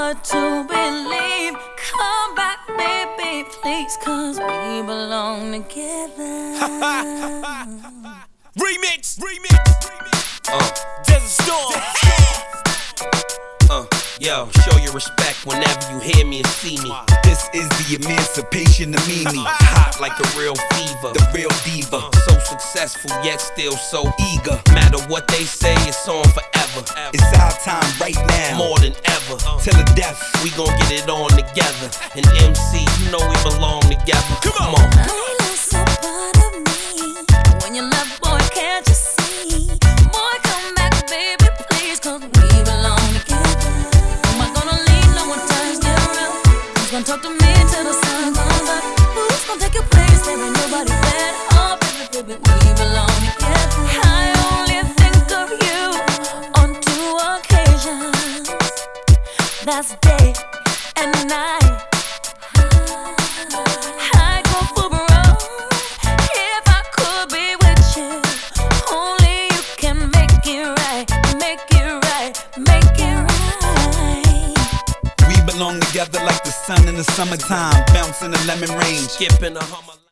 hard to believe. Come back, baby, please, 'cause we belong together. Remix. Desert Storm. Yo, show your respect whenever you hear me and see me. This is the emancipation of Mimi. Hot like a real fever, The real diva. so successful yet still so Eager. Matter what they say, it's on forever. It's our time right now. More than ever. Till the death. We gon' get it on together. And MC, you know we belong together. Come on. I lost a part of me. When you love, boy, can't you see? Boy, come back, baby, please, 'cause we belong together. Am I gonna leave? No one turns you around. Who's gonna talk to me till the sun comes up? Who's gonna take your place? There ain't nobody better. Oh, baby, we belong together. I only think of you on 2 occasions. That's day and night. I'd go for broke if I could be with you. Only you can make it right, make it right, make it right. We belong together like the sun in the summertime. Bounce in the lemon rain. Skipping a hummer.